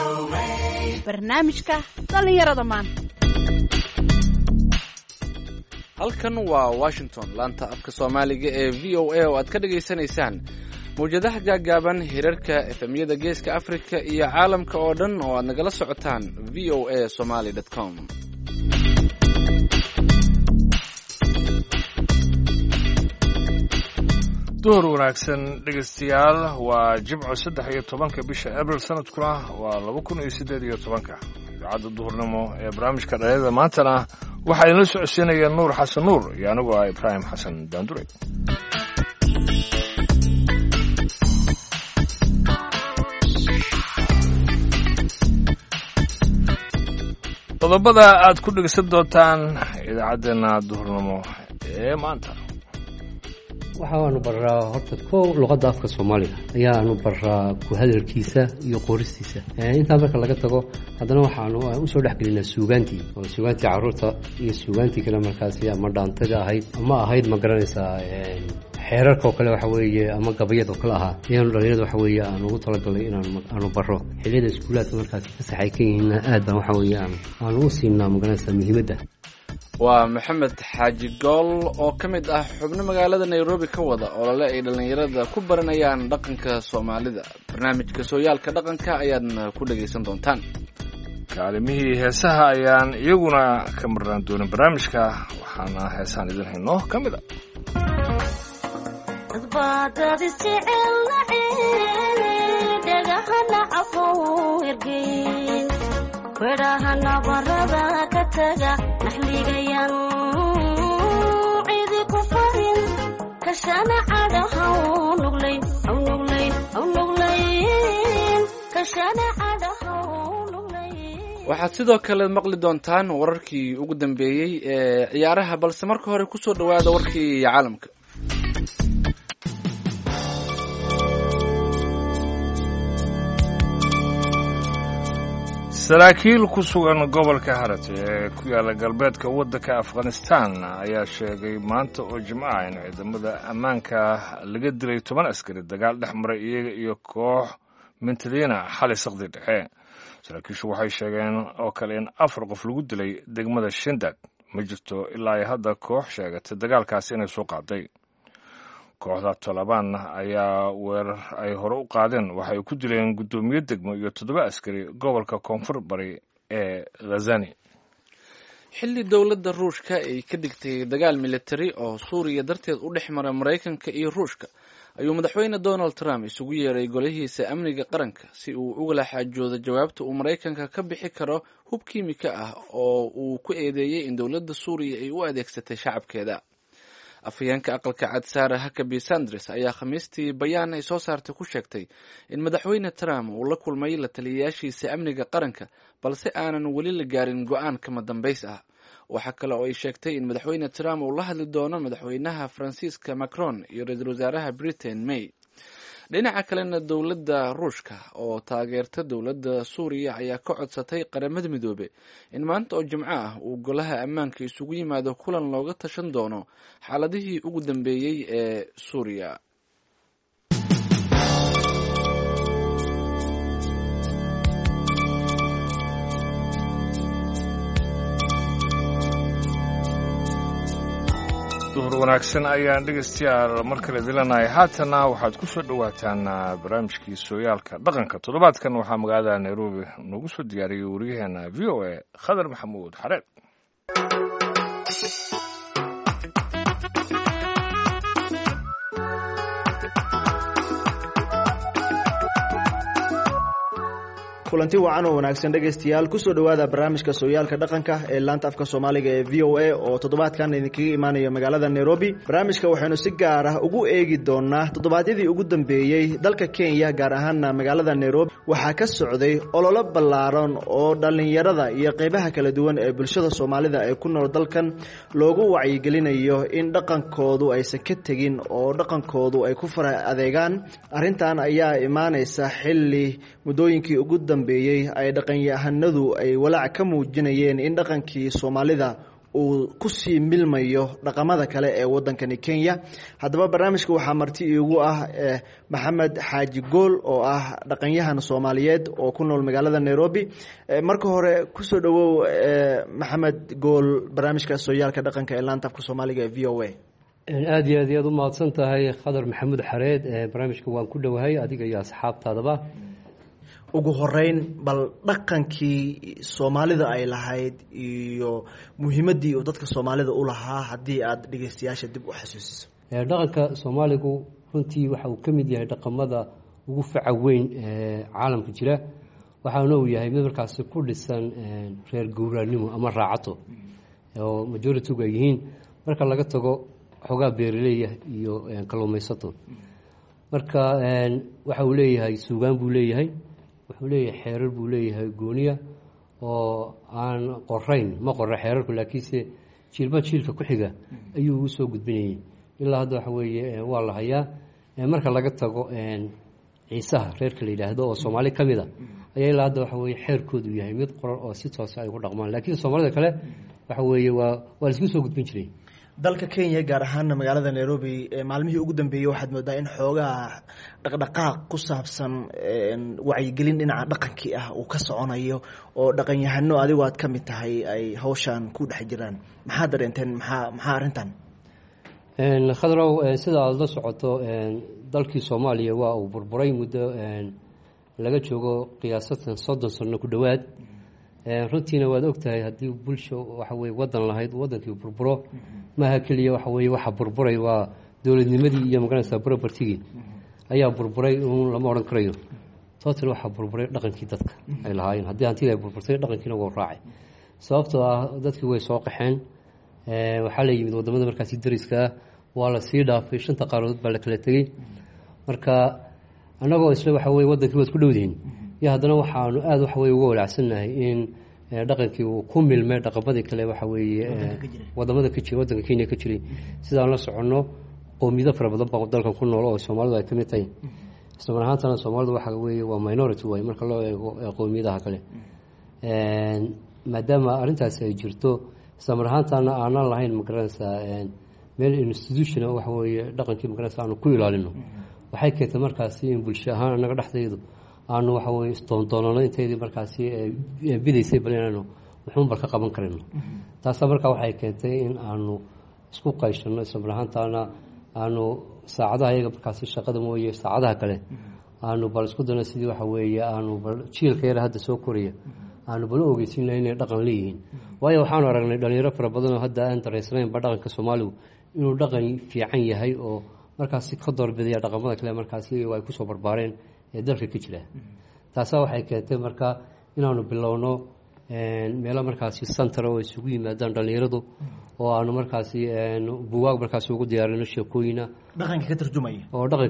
barnaamijka dhalinyarada maanta. halkan waa Washington, laanta afka Soomaaliga ee VOA oo aad ka dhageysanaysaan mowjadaha gaagaaban hirarka efemyada geeska Afrika iyo caalamka oo dhan oo aad nagala socotaan voasomali.com. duhur wanaagsan dhegeystayaal, waa Jimco 13 bisha Abriil sanadkuna waa 2018. idaacadda duhurnimo ee barnaamijka dhalinyarada maantana waxaa inoo socodsiinaya Nuur Xasan Nuur iyo anigu ah Ibraahim Xasan Daandure. qodobada aad ku dhegeysan doontaan idaacaddeenna duhurnimo ee maanta waxaanu baraa horta kow luqadda afka Soomaaliga ayaanu baraa ku hadalkiisa iyo qoristiisa. inta marka laga tago haddana waxaanu u soo dhaxgelinaa suugaantii carruurta iyo suugaantii kale markaasi ama dhaantada ahayd ma garanaysaa xeerarka oo kale waxa weeye ama gabayada oo kale ahaa ayaanu dhalinyarada waxa weeye aan ugu talagalay inaanu baro xilliyada iskuulaadka markaasi ka saxay ka yihiin aad baan waxa weeye aan u siinaa ma garanaysaa muhiimadda. waa Maxamed Xaaji Gool oo ka mid ah xubno magaalada Nairobi ka wada olole ay dhalinyarada ku baranayaan dhaqanka Soomaalida. barnaamijka sooyaalka dhaqanka ayaadna ku dhageysan doontaan. kaalimihii heesaha ayaan iyaguna ka marnaan doonin barnaamijka, waxaana heesaan idin hayno ka mid ah ورهنا بردا كتجا نحليجيا عيد كفرين كشنا عدها ونغلين أو نغلين كشنا عدها ونغلين. waxaad sidoo kale maqli doontaan wararkii ugu dambeeyay ee ciyaaraha, balse marka hore ku soo dhawaada warkii caalamka. saraakiil ku sugan gobolka Harat ee ku yaala galbeedka waddanka Afghanistan ayaa sheegay maanta oo Jimcaha in ciidamada ammaanka laga dilay 10 askari dagaal dhex maray iyaga iyo koox mintidiina xalay saqdi dhexe. saraakiishu waxay sheegeen oo kale in 4 qof lagu dilay degmada Shindag. ma jirto ilaa hadda koox sheegatay dagaalkaasi inay soo qaaday. kooxda Taliban ayaa weerar ay hore u qaadeen waxay ku dileen gudoomiye degmo iyo 7 askari gobolka koonfur bari ee Ghazani. xilli dowladda Ruushka ay ka dhigtay dagaal military oo Suuriya darteed u dhexmara Mareykanka iyo Ruushka, ayuu madaxweyne Donald Trump isugu yeeray golahiisa amniga qaranka si uu uga xaajoodo jawaabta uu Mareykanka ka bixi karo hub kiimika ah oo uu ku eedeeyay in dowladda Suuriya ay u adeegsatay shacabkeeda. afhayeenka aqalka cad Sarah Huckabee Sanders ayaa Khamiistii bayaan ay soo saartay ku sheegtay in madaxweyne Trump uu la kulmay la taliyayaashiisa amniga qaranka, balse aanan weli la gaarin go'aan kama dambays ah. waxa kale oo ay sheegtay in madaxweyne Trump uu la hadli doono madaxweynaha Faransiiska Macron iyo ra'iisul wasaaraha Britain May. dhinaca kalena dowladda Ruushka oo taageerta dowladda Suuriya ayaa ka codsatay qaramada midoobe in maanta oo Jimco ah uu golaha ammaanka isugu yimaado kulan looga tashan doono xaaladihii ugu dambeeyay ee Suuriya. duhur wanaagsan ayaan dhegeystayaal mar kale dilanahay. haatana waxaad ku soo dhawaataan barnaamijkii sooyaalka dhaqanka. toddobaadkan waxaa magaalada Nairobi noogu soo diyaariyey wariyaheena VOA Khadar Maxamuud Xareed. kulanti wacan oo wanaagsan dhegeystayaal, kusoo dhawaada barnaamijka sooyaalka dhaqanka ee laanta afka Soomaaliga ee VOA oo toddobaadkan idinkaga imaanaya magaalada Nairobi. barnaamijka waxaynu si gaar ah ugu eegi doonaa toddobaadyadii ugu dambeeyay dalka Kenya, gaar ahaan magaalada Nairobi waxaa ka socday olole ballaaran oo dhalinyarada iyo qaybaha kala duwan ee bulshada Soomaalida ee ku nool dalkan loogu wacyigelinayo in dhaqankoodu aysan ka tegin oo dhaqankoodu ay ku fara adeegaan. arrintan ayaa imaanaysa xilli muddooyinkii ugu dambeeyay ay dhaqanyahanadu ay walaac ka muujinayeen in dhaqankii Soomaalida uu kusii milmayo dhaqamada kale ee wadankani Kenya. haddaba barnaamijka waxaa marti iigu ah Maxamed Xaaji Gool oo ah dhaqanyahan Soomaaliyeed oo ku nool magaalada Nairobi. marka hore kusoo dhawow Maxamed Gool barnaamijka sooyaalka dhaqanka ee laanta afka Soomaaliga ee VOA. aad iyo aad u mahadsan tahay Khadar Maxamuud Xareed. barnaamijka waan ku dhowahay adiga iyo asxaabtaadaba. ugu horeyn bal dhaqankii Soomaalida ay lahayd iyo muhiimadii uu dadka Soomaalida u lahaa haddii aad dhageystayaasha dib u xasuusiso. dhaqanka Soomaaligu runtii waxa uu ka mid yahay dhaqamada ugu faca weyn ee caalamka jira, waxaana uu yahay mid markaas ku dhisan reer guuraanimo ama raacato oo majority-gu ay yihiin marka laga tago xogaa beeraley iyo kalluumaysato. marka waxa uu leeyahay suugaan buu leeyahay, wuxuu leeyahay xeerar buu leeyahay gooniya oo aan qorayn, ma qorra xeerarku laakiinse jiilba jiilka ku xiga ayuu u soo gudbinayay ilaa hadda waxa weeye waa la hayaa. marka laga tago ciisaha reerka la yidhaahdo oo Soomaali ka mid a ayaa ilaa hadda waxa weeye xeerkoodu yahay mid qoran oo si toos ay ugu dhaqmaan, laakiin Soomaalida kale waxa weeye waa la isku soo gudbin jiray. dalka Kenya gaar ahaan magaalada Nairobi maalmihii ugu dambeeyay waxaad moodaa in xoogaa dhaqdhaqaaq ku saabsan wacyigelin dhinaca dhaqankii ah uu ka soconayo oo dhaqanyahano adigu aad ka mid tahay ay hawshan ku dhex jiraan. maxaa dareenteen maxaa arrintan? Khadrow, sida aad la socoto dalkii Soomaaliya waa uu burburay muddo laga joogo qiyaasatan 30 sano ku dhowaad. runtiina waad ogtahay haddii bulsho waxa weeye wadan lahayd wadankii burburo maaha keliya waxa weeye waxa burburay waa dowladnimadii iyo magaranaysa property-gii ayaa burburay lama odhan karayo. total waxa burburay dhaqankii dadka ay lahaayeen. haddii hantida ay burburtay dhaqankiina waa raacay, sababtoo ah dadkii way soo qaxeen. waxaa la yimid wadamada markaasi dariska ah, waa la sii dhaafay, 5 qaaradood baa la kala tegey. marka annagoo isla waxa weeye wadankii waad ku dhowdihiin iyo haddana waxaanu aad waxa weeye uga walacsannahay in dhaqankii uu ku milmay dhaqamadii kale waxa weeye wadamada ka jira wadanka Kenya ka jiray. sidaan la soconno qoomiyado fara badan baa dalkan ku nool oo Soomaalidu ay ka mid tahay. isla markaana Soomaalidu waxa weeye waa minority way marka loo eego qoomiyadaha kale. maadaama arrintaas ay jirto isla markaana aanan lahayn magaranaysa meel institution waxa weeye dhaqankii magaranaysa aanu ku ilaalino, waxay keentay markaasi in bulsho ahaan anaga dhexdeedu aanu waxa weeye isdoondoonano inteedii markaasi bidaysay bal inaanu wuxuun bal ka qaban karayno. taasa markaa waxay keentay in aanu isku qayshano isla markaana aanu saacadaha iyaga markaasi shaqada mooye saacadaha kale aanu bal isku dano sidii waxa weeye aanu bal jiilka yar hadda soo koraya aanu bal ogeysiin lahayn inay dhaqan leeyihiin. waayo waxaanu aragnay dhalinyaro fara badan oo hadda aan dareysanayn ba dhaqanka Soomaaligu inuu dhaqan fiican yahay oo markaasi ka doorbidaya dhaqamada kale markaasi ay ku soo barbaareen ee dalka ka jira. taasa waxay keentay marka inaanu bilowno meelo markaasi center oo isugu yimaadaan dhalinyaradu oo aanu markaasi buugaag markaasi ugu diyaarino sheekooyina dhaqanka ka tarjumaya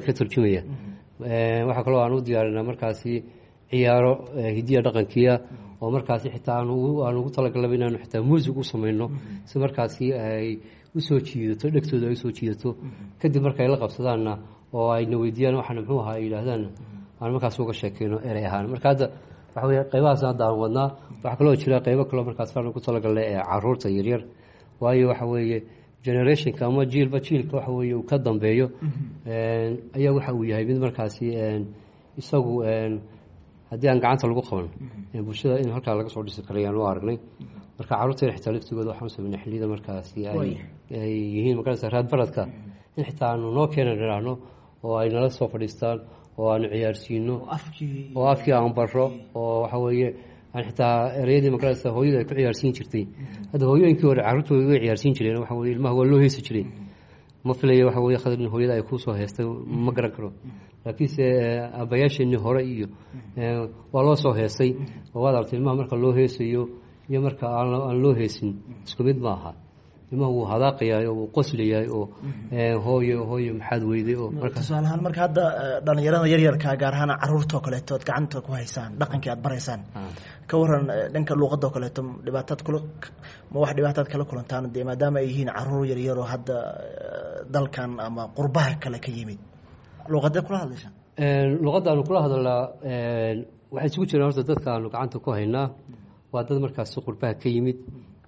waxa kale oo aanu diyaarinaa markaasi ciyaaro hidiya dhaqankiya oo markaasi xitaa aanu ugu talagalay inaanu xitaa music u sameeyno si markaasi ay u soo jiidato dhagtooda ay soo jiidato. kadib markay la qabsadaanna oo ay na weydiiyaan waxaan muxuu ahaa ay yiraahdaan aan markaas uga sheekeyno erey ahaan. marka hadda waxa weeye qaybahaas hadda aan wadnaa. waxa kaloo jira qaybo kale markaas aan ugu talagalay caruurta yaryar, waayo waxa weeye generationka ama jiilba jiilka waxa weeye uu ka dambeeyo ayaa waxa uu yahay mid markaasi isagu haddii aan gacanta lagu qaban bulshada in halkaa laga soo dhisi karayaan u aragnay. marka caruurta xitaa laftigooda waxaan sameynay xilliyada markaasi ay yihiin markaas raad baradka in xitaa aanu noo keenan dhiraahno oo ay nala soo fadhiistaan oo aanu ciyaarsiino oo afkii aan barro oo waxa weeye aan xitaa ereyadii markaas hooyada ay ku ciyaarsiin jirtay. hadda hooyooyinkii hore caruurta way ciyaarsiin jireen, waxa weeye ilmaha waa loo heesi jiray. ma filayo waxa weeye khadrin hooyada ay ku soo heestay ma garan karo, laakiinse aabbayaasheenii hore iyo waa loo soo heestay oo waad aragtay ilmaha marka loo heesayo iyo marka aan loo heesin isku mid ma aha. ilmaha wuu hadaaqayaay oo wuu qoslayaay oo hooyo maxaad weyday oo tusaale ahaan marka hadda dhalinyarada yaryarka gaar ahaan caruurta oo kaleeto aad gacanta ku haysaan dhaqankii aad baraysaan ka waran dhanka luuqadda oo kaleeto dhibaataad kala kulantaan dee maadaama ay yihiin caruur yaryar oo hadda dalkan ama qurbaha kale ka yimid luuqadee kula hadlaysaan? luuqadda aanu kula hadalnaa waxay isugu jiraan horta dadka aanu gacanta ku haynaa waa dad markaasi qurbaha ka yimid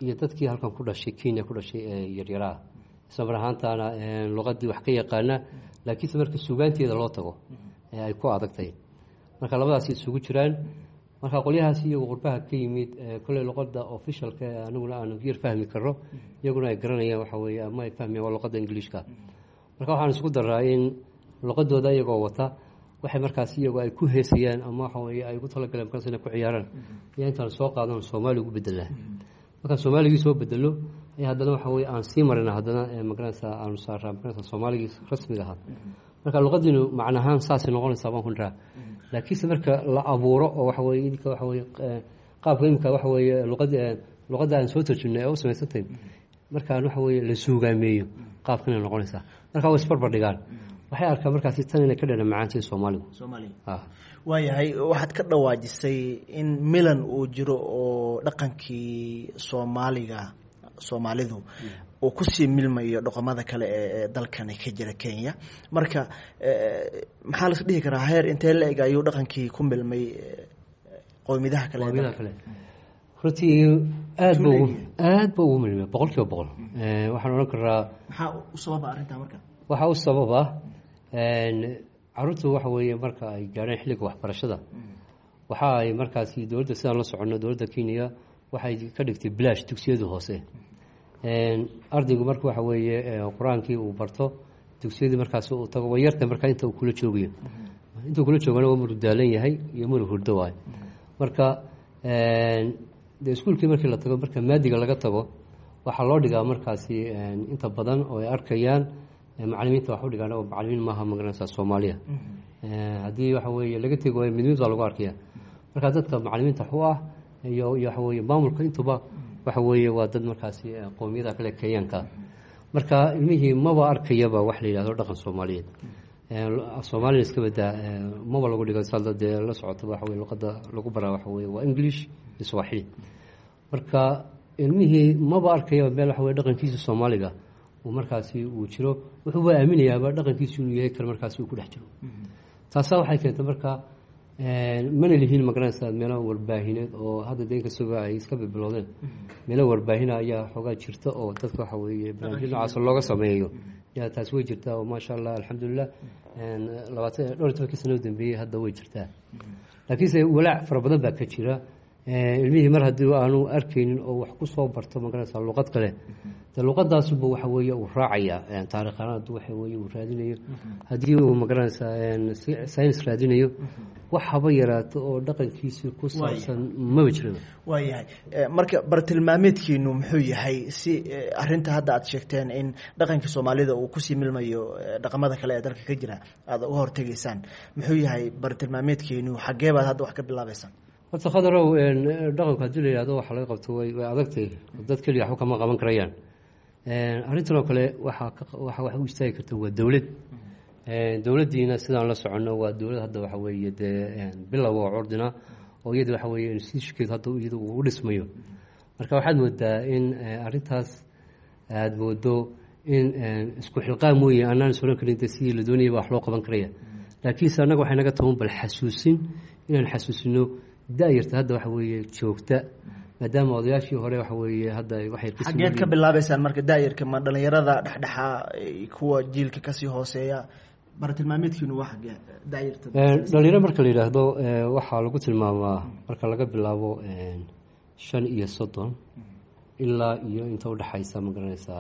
iyo dadkii halkan ku dhashay Kenya ku dhashay ee yaryaraha isla mar ahaantaana luqadii wax ka yaqaana laakiinse marka suugaanteeda loo tago ay ku adagtay marka labadaas isugu jiraan marka qolyahaas iyagu qurbaha ka yimid kale luqadda officialka anaguna aan yar fahmi karo iyaguna ay garanayaan waxa weeye ama ay fahmayaan luqadda Ingiriiska marka waxaan isku daraa in luqadooda iyagoo wata waxay markaas iyagu ay ku heesayaan ama waxa weeye ay ugu talagaleen markaas inay ku ciyaaraan iyo intaan soo qaadan Soomaali ugu bedelaa marka Soomaaligi soo bedelo ay haddana waxa weeye aan sii marina haddana magaranaysa aan saaraa magaranaysa Soomaaligi rasmiga ah marka luqadinu macnahaan saas noqonaysa baan ku dharaa laakiin marka la abuuro oo waxa weeye idinka waxa weeye qaabka imka waxa weeye luqadda aan soo tarjumnay oo samaysatay marka waxa weeye la suugaameeyo qaabkana noqonaysa marka way isbarbar dhigaan waxay arkaa markaas tan inay ka dheer macaantii Soomaaliga waayahay waxaad ka dhawaajisay in milan uu jiro oo dhaqankii Soomaalidu oo ku sii milmayo dhaqamada kale ee dalkan ka jira Kenya marka maxaa la dhihi karaa heer intee la eg ayuu dhaqankii ku milmay qowmiyadaha kale runtii aad buu ugu milmay 100% waxaan oran karaa maxaa u sababa arrinta marka waxa u sababa caruurtu waxa weeye marka ay gaareen xilliga waxbarashada waxa ay markaasi dawladda sidaan la socono dawladda Kenya waxay ka dhigtay bilaash dugsiyada hoose ardaygu marka waxa weeye quraankii uu barto dugsiyada markaas uu tago wayarta marka inta uu kula joogayo waa murdaalan yahay iyo mur hurdo waay marka iskuulkii markii la tago marka maadiga laga tago waxaa loo dhigaa markaasi inta badan oo ay arkayaan macallimiinta wax u dhigaan oo macallimiin maaha magaranaysa Soomaaliya haddii waxa weeye laga tego midnimada lagu arkaya marka dadka macallimiinta wax u ah iyo waxa weeye maamulka intuba waxa weeye waa dad markaasi qowmiyada kale Kenyanka marka ilmihii maba arkayaba wax la yiraahdo dhaqan Soomaaliyeed Soomaaliya iska bada maba lagu dhigo salada la socoto waxa weeye luqadda lagu baraa waxa weeye waa English iyo Swahili marka ilmihii maba arkayaba meel waxa weeye dhaqankiisa Soomaaliga uu markaasi uu jiro wuxuu aaminayaa dhaqankiisu inuu yahay kar markaasi uu ku dhex jiro taas waxay keentay marka mana lihiin magaranaysa meelo warbaahineed oo hadda deegaanka suuga ay iska bilowdeen meelo warbaahina ayaa xogaa jirta oo dadka waxa weeye barnaamijyo noocaas looga sameeyo yaa taas way jirtaa oo maasha Allah alxamdulillah 20 sano dambeeyay hadda way jirtaa laakiin walaac fara badan baa ka jira ilmihii mar haddii aanu arkaynin oo wax ku soo barto magaranaysa luqad kale luqadaasuba waxa weeye uu raacaya taariikhanadu waxa weeye uu raadinayo haddii uu magaranaysa science raadinayo wax haba yaraato oo dhaqankiisa ku saabsan ma jiro waayahay marka bartilmaameedkiinu muxuu yahay si arinta hadda aad sheegteen in dhaqanka Soomaalida uu ku sii milmayo dhaqamada kale ee dalka ka jira aad uga hortageysaan muxuu yahay bartilmaameedkiinu xagee baad hadda wax ka bilaabaysan horta khadarow dhaqanka haddii la yidhaahdo waxa laga qabto way adagtay dad keliya waxba kama qaban karayaan arrintan oo kale waxa u istaagi karta waa dowladdiina sidaan la soconno waa dowlad hadda waxa weeye dee bilow oo curdina oo iyada waxa weeye institutionkeedu hadda iyada uu dhismayo marka waxaad moodaa in arrintaas aada moodo in isku xilqaan mooye aanaan soran karin sidii la doonayay wax loo qaban karaya laakiinse annaga waxay naga taban bal xasuusin inaan xasuusino daayirta hadda waxa weeye joogta maadaama odayaashii hore waxa weeye hadda waxay xageed ka bilaabaysaan marka daayirka ma dhalinyarada dhexdhexa kuwa jiilka kasii hooseeya bartilmaameedkiinu waa xagee daayirta dhalinyaro marka la yidhaahdo waxaa lagu tilmaamaa marka laga bilaabo 35 ilaa iyo inta u dhaxaysa ma garanaysaa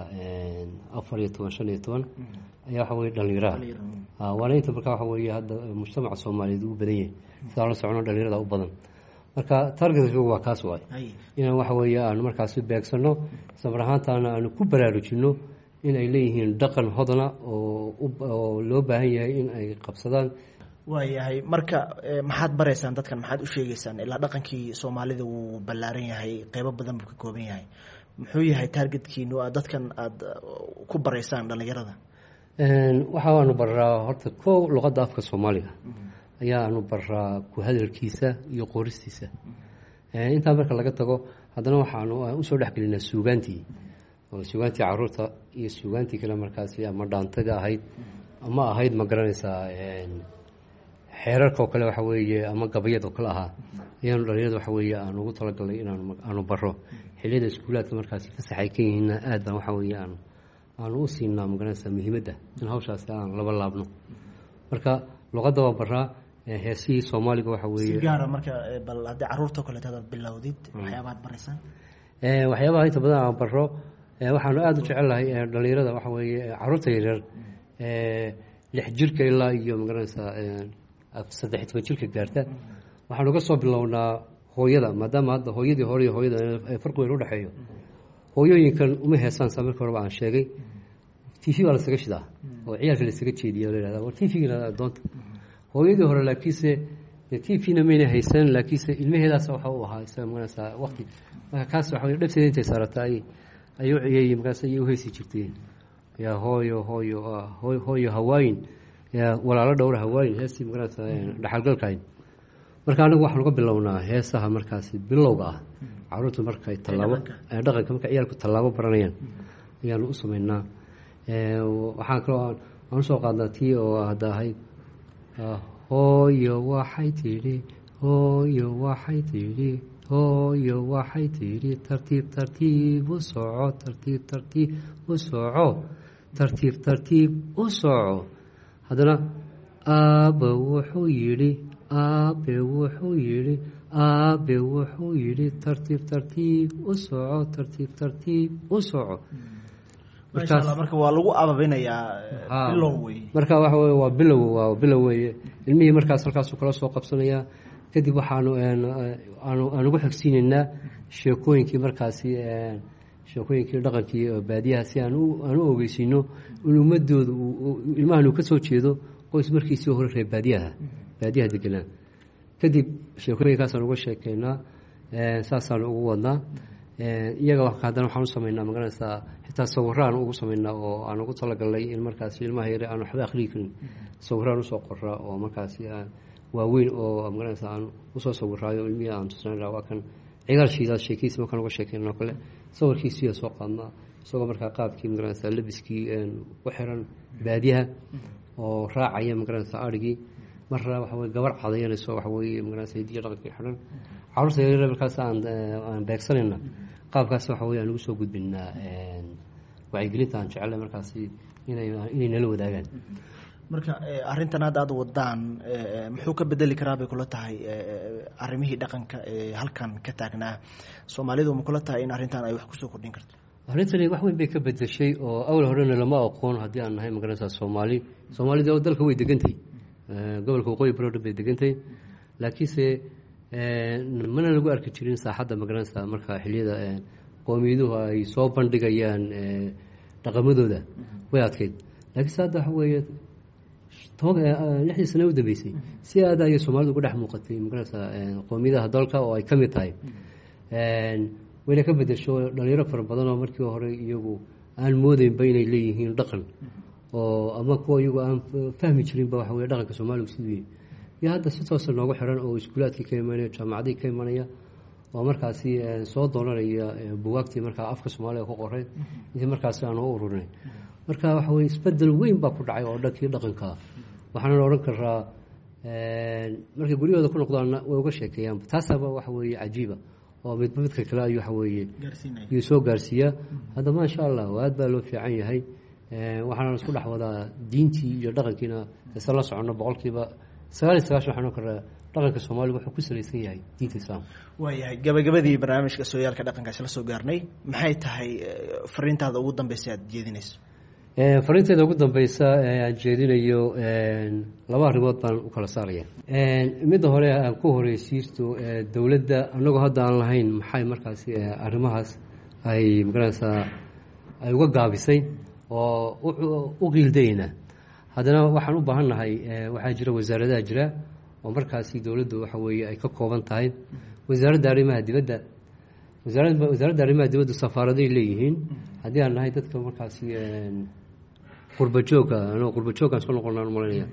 14 ayaa waxa weeye dhalinyarada waana inta marka waxa weeye hadda mujtamaca Soomaaliyeed ugu badan yahay sidaan la socono dhalinyarada u badan marka targetka waa kaas waay inaan waxa weeye aan markaas beegsano samar ahaantaana aan ku baraarujino in ay leeyihiin dhaqan hodana oo loo baahan yahay in ay qabsadaan waayahay marka maxaad baraysaan dadkan maxaad u sheegaysaan ilaa dhaqankii Soomaalida uu ballaaran yahay qaybo badan buu ka kooban yahay muxuu yahay targetkiinu dadkan aad ku baraysaan dhalinyarada waxaanu baraa horta luqadda afka Soomaaliga ayaanu baraa ku hadalkiisa iyo qoristiisa inta marka laga tago haddana waxaanu u soo dhaxgelinaa suugaantii caruurta iyo suugaantii kale markaasi ama dhaantada ahayd ama ahayd ma garanaysaa xeerarka oo kale waxa weeye ama gabayad oo kale ahaa ayaanu dhalinyarada waxa weeye aan ugu talagalnay inaanu baro xilliyada iskuulaadka markaasi fasax ay ka yihiinna aad baan waxa weeye aanu u siinaa magaranaysaa muhiimadda in hawshaasi aan laba laabno marka luqadda waa baraa heesihii soomaaliga waxa weeye si gaara marka bal haddii carruurta kaleeto aad bilowdid waxyaabaad baraysaan waxyaabaha inta badan aan baro waxaanu aada u jecelahay dhalinyarada waxa weeye carruurta yaryar 6 jirka ilaa iyo magaranaysaa 13 jirka gaarta waxaanu ka soo bilownaa hooyada maadaama hadda hooyadii hore iyo hooyada farqi weyn u dhexeeyo hooyooyinkan uma heesaan saa marka horeba aan sheegay t v baa lasaga shidaa oo ciyaalka lasaga jeediya la yihahda war t v-gina doonta hooyadii hore laakiinse t v-na mayna haysan laakiinse ilmaheedaas waxa u ahaa isaga magaranaysaa waqti marka kaas waxa weye dhabteeda intay saarata ayuu ciyayey markaas ayay u heesi jirteen yaa hooyo hawaayin yaa walaalo dhowra hawaayin heestii magaranaysaa dhaxalgalkayn marka anagu waxaan uga bilownaa heesaha markaasi bilowga ah carruurtu markay tallaabo dhaqanka marka ciyaalku tallaabo baranayaan ayaanu u sameynaa waxaan kaloo aan usoo qaadnaa tii oo hadda ahayd hooyo waxay tidhi hooyo waxay tidhi hooyo waxay tidhi tartiib tartiib u soco tartiib tartiib u soco tartiib tartiib u soco haddana aabba wuxuu yidhi aabe wuxuu yidhi aabe wuxuu yidhi tartiib tartiib u soco tartiib tartiib u soco marka waa lagu ababinayaa bilow wey marka waxa weye waa bilow weeye ilmihii markaas halkaasuu kala soo qabsanayaa kadib waxaanu aan ugu xogsiinaynaa sheekooyinkii markaasi sheekooyinkii dhaqankii baadiyaha si aan u ogeysiino in ummadooda ilmahan uu ka soo jeedo qoys markiisii hore reer baadiyaha deganaa kadib sheekooyinkaasaan uga sheekeynaa saasaanu ugu wadnaa iyaga haddana waxaan u sameynaa magaranaysaa xitaa sawirro aan ugu sameynaa oo aan ugu talagalnay in markaasi ilmaha yare aan waxba akhriyi karin sawiraan usoo qoraa oo markaasi waaweyn oo magaranaysaa aan usoo sawiraayo ilmihii aan tusnayna waa kan cigaal shiidaad sheekiisi markaan uga sheekeyna oo kale sawirkiisiiya soo qaadnaa isagoo markaa qaabkii magaranaysaa labiskii u xiran baadiyaha oo raacaya magaranaysaa arigii marna waxa weye gabar cadayanayso waxa weeye magaranaysaa hidiya dhaqankii xidhan carruurta yaryar markaas aan beegsanayna qaabkaas waxa weye aan ugu soo gudbinaa wacyigelinta aan jecellay markaasi inay nala wadaagaan marka arrintan hadda aada wadaan muxuu ka bedeli karaa bay kula tahay arrimihii dhaqanka ee halkan ka taagnaa soomaalidu ma kula tahay in arrintan ay wax kusoo kordhin karto arrintani wax weyn bay ka bedeshay oo awal horena lama aqoon haddii aan nahay magaranaysaa soomaalida oo dalka way degantay gobolka waqooyi bari o dhan bay degantay laakiinse mana lagu arki jirin saaxadda magaranaysaa marka xilliyada qowmiyaduhu ay soo bandhigayaan dhaqamadooda way adkeyd laakiinse hadda waxa weeye 6 sano u dambeysay si aada ayay soomaalidu uga dhex muuqatay magaranaysaa qowmiyadaha dalka oo ay ka mid tahay wayna ka bedesho dhalinyaro fara badan oo markii hore iyagu aan moodeynba inay leeyihiin dhaqan oo ama kuwa iyagu aan fahmi jirinba waxa weye dhaqanka soomaaligu siduu iyo hadda si toosa noogu xiran oo iskuulaadkii ka imanaya jaamacadii ka imanaya oo markaasi soo doonanaya buwaagtii markaa afka soomaaliga ku qoray intii markaasi aan u ururinay marka waxa weye isbedel weyn baa ku dhacay oo dhankii dhaqanka waxaana odhan karaa markay guryahooda ku noqdaanna way uga sheekeeyaan taasaba waxa weeye cajiiba oo midba midka kale ayuu waxa weeye yuu soo gaarsiiyaa hadda maasha allah aad baa loo fiican yahay waxaana isku dhex wadaa diintii iyo dhaqankiina isla soconno 99% waxaan oran karaa dhaqanka soomaaliga wuxuu ku salaysan yahay diinta islaamka waayahay gabagabadii barnaamijka sooyaalka dhaqankaasi la soo gaarnay maxay tahay fariintaada ugu dambeysa aad jeedinayso fariinteeda ugu dambeysa aan jeedinayo 2 arrimood baan u kala saaraya midda hore aan ku horeysiisto dowladda anagoo hadda aan lahayn maxay markaasi arrimahaas ay magaranaysaa ay uga gaabisay oo u qiildayna haddana waxaan u baahannahay waxaa jira wasaaradaha jira oo markaasi dowladdu waxa weeye ay ka kooban tahay wasaaradda arrimaha dibadda wasaaradda arrimaha dibadda safaaraday leeyihiin haddii aan nahay dadka markaasi qurbajooga anoo qurbajoogaan soo noqonaan malanaya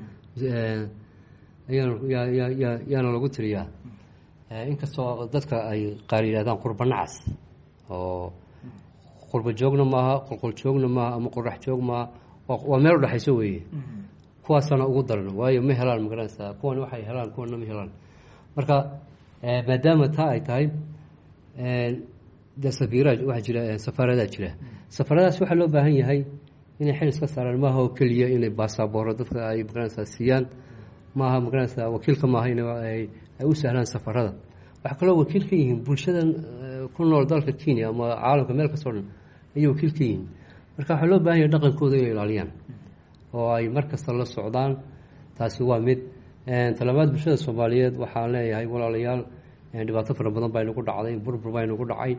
yaana lagu tiriyaa inkastoo dadka ay qaar yidhahdaan qurba nacas oo qurba joogna maaha qolqol joogna maaha ama qorax joog maaha waa meel u dhexayso weeye kuwaasana ugu daran waayo ma helaan magaranaysaa kuwan waxay helaan kuwana ma helaan marka maadaama taa ay tahay dee waxaa jira safaaradaa jira. safaaradaas waxaa loo baahan yahay inay xil iska saaraan, maaha oo keliya inay baasabooro dadka ay magaranaysaa siiyaan, maaha magaranaysaa wakiilka maaha ay u sahlaan safarada. waxaa kaloo wakiil ka yihiin bulshadan ku nool dalka Kenya ama caalamka meel kastoo dhan ayay wakiil ka yihiin. marka waxaa loo baahan yahay dhaqankooda inay ilaaliyaan oo ay mar kasta la socdaan. taasi waa mid. talabaad, bulshada Soomaaliyeed waxaan leeyahay walaalayaal, dhibaato fara badan baa inagu dhacday, burbur baa inagu dhacay,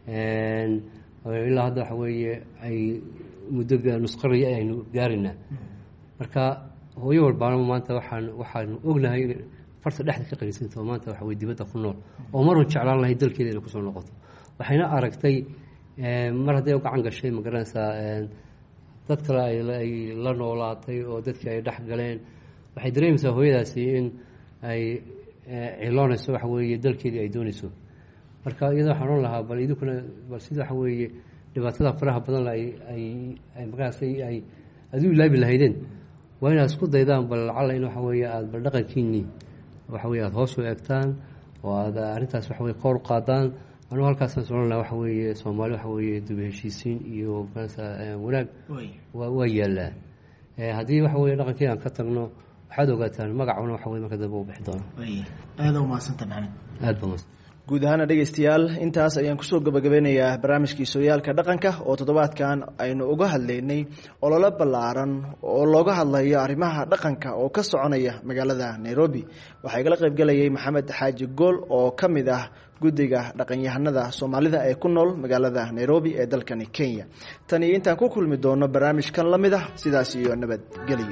ilaa hadda waxa weeye ay muddo nusqaraya aynu gaarina. marka hooyo walbaana maanta waxaanu ognahay in farta dhexda ka qanisanto maanta waxa weye dibadda ku nool oo marun jeclaan lahay dalkeeda inay kusoo noqoto. waxayna aragtay mar hadday u gacan gashay magaranaysaa dad kale ay la noolaatay oo dadkii ay dhex galeen, waxay dareemaysaa hooyadaasi in ay ciloonayso waxa weeye dalkeedii ay doonayso. marka iyada waxaan oran lahaa bal idinkuna bal sida waxa weeye dhibaatada faraha badan ay magaasay ay aduu ilaabi lahaydeen, waa inaad isku daydaan bal lacala in waxa weeye aada bal dhaqankiinii waxa weeye aada hoos u eegtaan oo aada arrintaas waxa weye kor u qaadaan. anugu halkaasaan oran lahaa waxa weeye Soomaali waxa weeye dib heshiisiin iyo magaranaysaa wanaag waa yaallaa. haddii waxa weeye dhaqankii aan ka tagno waxaad ogaataan magacuna waxa weye marka dambe u bixi doono. aada u mahadsantahay maxamed. aada ba mahadsan. guud ahaana dhegaystayaal, intaas ayaan kusoo gabagabeynayaa barnaamijkii sooyaalka dhaqanka oo toddobaadkan aynu uga hadlaynay olole ballaaran oo looga hadlayo arrimaha dhaqanka oo ka soconaya magaalada Nairobi. waxaa igala qaybgalayay maxamed xaaji gool oo ka mid ah guddiga dhaqanyahanada Soomaalida ee ku nool magaalada Nairobi ee dalkani Kenya. tan iyo intaan ku kulmi doono barnaamijkan la mid ah, sidaas iyo nabadgelyo.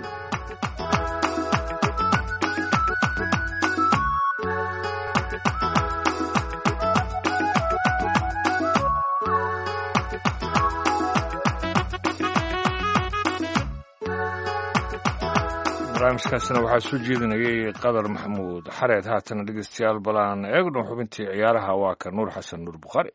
barnaamijkaasina waxaa soo jeedinayay qadar maxamuud xareed. haatana dhegeystayaal balaan eegno xubintii ciyaaraha, waa ka nuur xasan nuur bukhaari.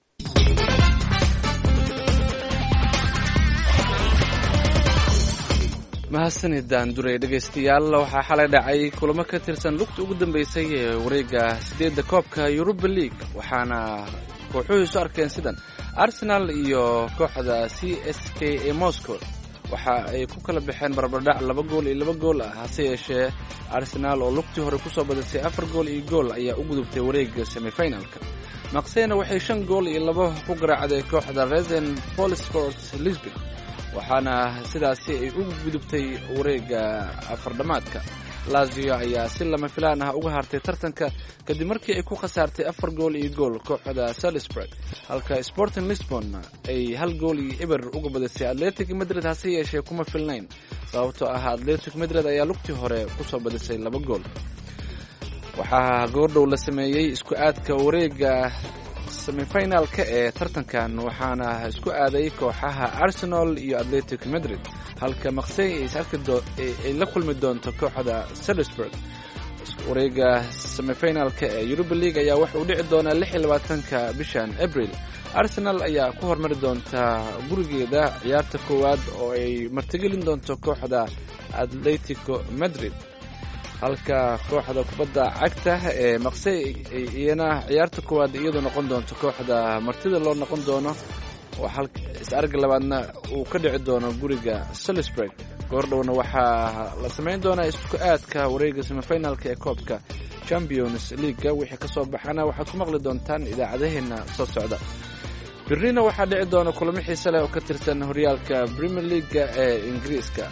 mahadsanidaan duray. dhegaystayaal, waxaa xalay dhacay kulamo ka tirsan lugta ugu dambeysay ee wareega 8 koobka Europa League, waxaana kooxuhu isu arkeen sidan: Arsenal iyo kooxda CSKA Moscow waxa ay ku kala baxeen barbardhac 2 gool iyo 2 gool ah. hase yeeshee Arsenal oo lugtii hore kusoo badisay 4 gool iyo gool ayaa u gudubtay wareegga semifinalka. Maqsayna waxay 5 gool iyo 2 ku garaacday kooxda Racing Polisport Lisbon, waxaana sidaasi ay u gudubtay wareegga afardhamaadka. Lazio ayaa si lama filaan ah uga hartay tartanka kadib markii ay ku khasaartay 4 gool iyo gool kooxda Salzburg, halka Sporting Lisbon ay 1 gool iyo eber uga badisay Athletic Madrid. hase yeeshee kuma filnayn, sababtoo ah Athletic Madrid ayaa lugtii hore kusoo badisay 2 gool. waxaa goordhow la sameeyey isku aadka wareegga semifinalka ee tartankan, waxaana isku aaday kooxaha Arsenal iyo Athletic Madrid, halka Marseille ay la kulmi doonto kooxda Salzburg. wareegga semifinalka ee Europa League ayaa waxa uu dhici doonaa 26 bishan April. Arsenal ayaa ku hormari doonta gurigeeda ciyaarta koowaad oo ay martigelin doonto kooxda Atletico Madrid, halka kooxda kubadda cagta ee Marseille iyana ciyaarta koowaad iyadoo noqon doonto kooxda martida loo noqon doono, oo halka is-arga labaadna uu ka dhici doono guriga Salzburg. goordhowna waxaa la samayn doonaa isku aadka wareegga semifinalka ee koobka Champions League. wixii ka soo baxana waxaad ku maqli doontaan idaacadaheena soo socda. birrina waxaa dhici doona kulamo xiiso leh oo ka tirsan horyaalka Premier League ee Ingiriiska.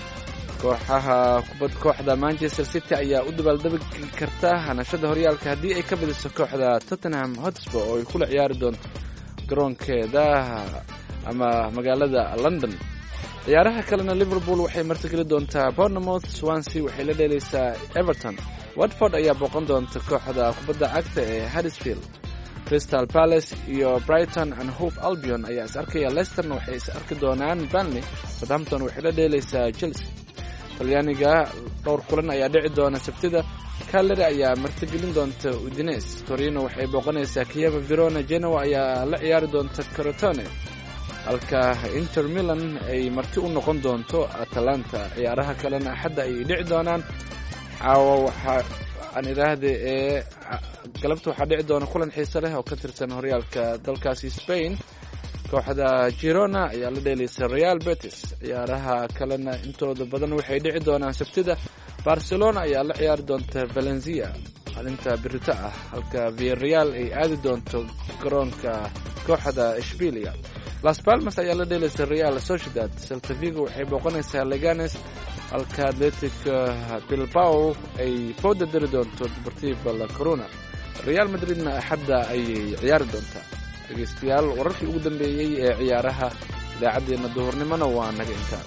kooxda Manchester City ayaa u dabaaldegi karta hanashada horyaalka haddii ay ka badiso kooxda Tottenham Hotspur oo ay kula ciyaari doonto garoonkeeda ama magaalada London. ciyaaraha kalena Liverpool waxay martigeli doontaa Bournemouth, Swansea waxay la dheelaysaa Everton, Watford ayaa booqan doonta kooxda kubadda cagta ee Huddersfield, Crystal Palace iyo Brighton and Hove Albion ayaa is arkaya, Leicesterna waxay is arki doonaan Burnley, Southampton waxay la dheelaysaa Chelsea. Talyaaniga dhowr kulan ayaa dhici doona Sabtida. Cagliari ayaa martigelin doonta Udinese, Torino waxay booqanaysaa Chievo Verona, Genoa ayaa la ciyaari doonta Crotone, halka Inter Milan ay marti u noqon doonto Atalanta. ciyaaraha kalena Axadda ay dhici doonaan. aan idhaahda ee galabta waxaa dhici doona kulan xiise leh oo ka tirsan horyaalka dalkaasi Spain. kooxda Girona ayaa la dheelaysa Real Betis. ciyaaraha kalena intooda badan waxay dhici doonaan Sabtida. Barcelona ayaa la ciyaari doonta Valencia maalinta birita ah, halka Villarreal ay aadi doonto garoonka kooxda Ishbilia. Las Palmas ayaa la dheelaysa Real Sociedad. Celta Vigo waxay booqanaysaa Leganes, halka Athletic Bilbao ay fooda dari doonto Deportivo La Corona. Real Madridna axadda ayay ciyaari doontaa. dhegeystayaal, wararkii ugu dambeeyey ee ciyaaraha idaacaddeenna duhurnimona waa naga intaa.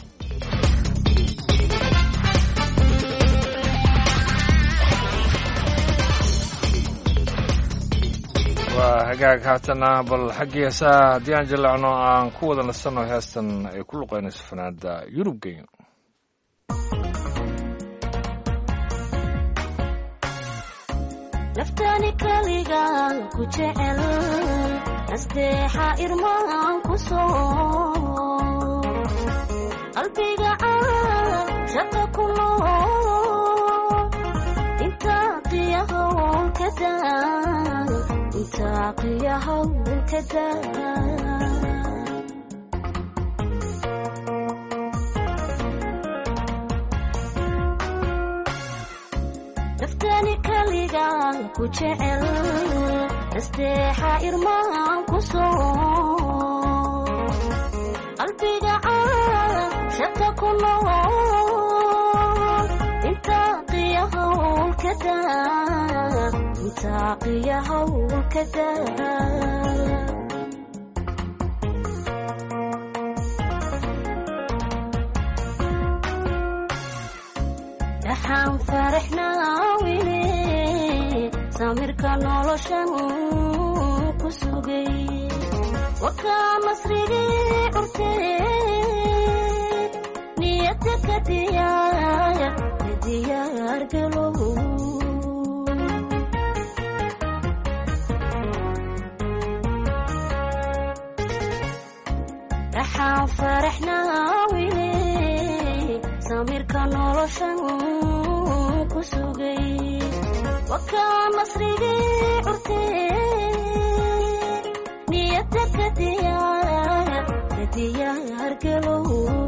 waa hagaag haatana bal xaggii heesaha haddii aan jallacno aan ku wada nasanno heestan ay ku luqaynayso fanaanada Yurub Genyo. naftani kaligaan ku jecel nasteexa irmaan ku soo qalbiga shaqa ku nool intaa qiyahow kadaa naftani kaligaan ku jecel nasteexa irmaan ku soo qalbiga shaqa ku nool intaa qiyahow kadaa dhaxaan faraxnaa wili samirka noloshan ku sugay wakaa masrigii curtee niyadda ka diyaar galow dhaxaan faraxnaa wili samirka noloshan ku sugay wakaa masrigii curtee niyadda ka diyaar galow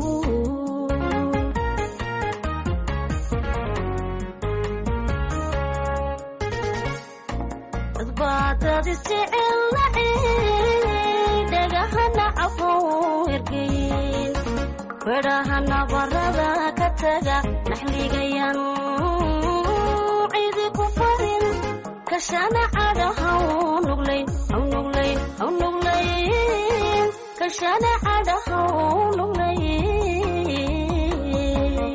dadbaadad isjecel lacay dhagahana cafow ergeyn bedhahana barada ka taga naxligayan cidi ku farin kashana cadahaw nuglayn kashana cadahaw nuglayn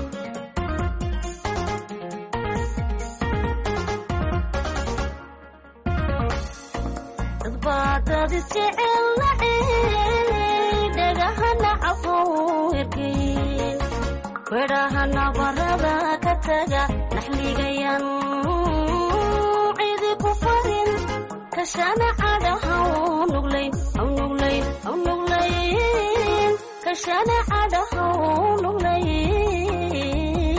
dadbaadad isjecel lacay dhagahana cafow ergeyn bedhahana barada ka taga naxligayan cidi ku farin kashana cadahaw nuglayn kashana cadahaw nuglayn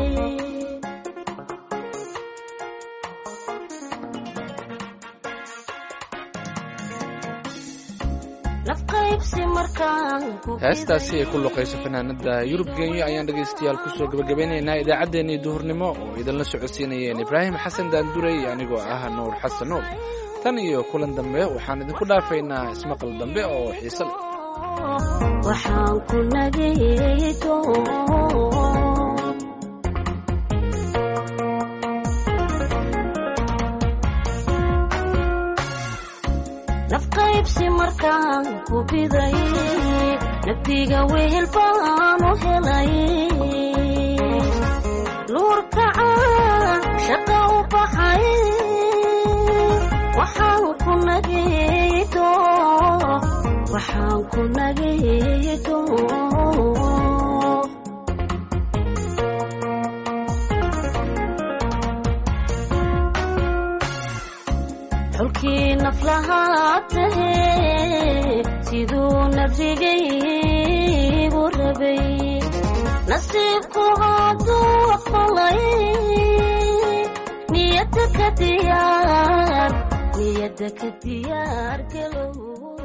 heestaasi ay ku luqayso fanaanada Yurub Genyo ayaan dhegaystayaal kusoo gabagabeynaynaa idaacaddeenii duhurnimo oo idinla socodsiinayeen Ibraahim Xasan Daanduray anigoo ah Nuur Xasan Nuur. tan iyo kulan dambe waxaan idinku dhaafaynaa ismaqal dambe oo xiiso leh. waxaan ku nageeyo nafqaybsi markaan ku biday naftiga wehel baan u helay nuurka shaqa u baxay waxaan ku nageeyo xulkii naflahaatahee siduu nafsigaygu rabay nasiibku hadduu aqbalay niyada ka diyaar galow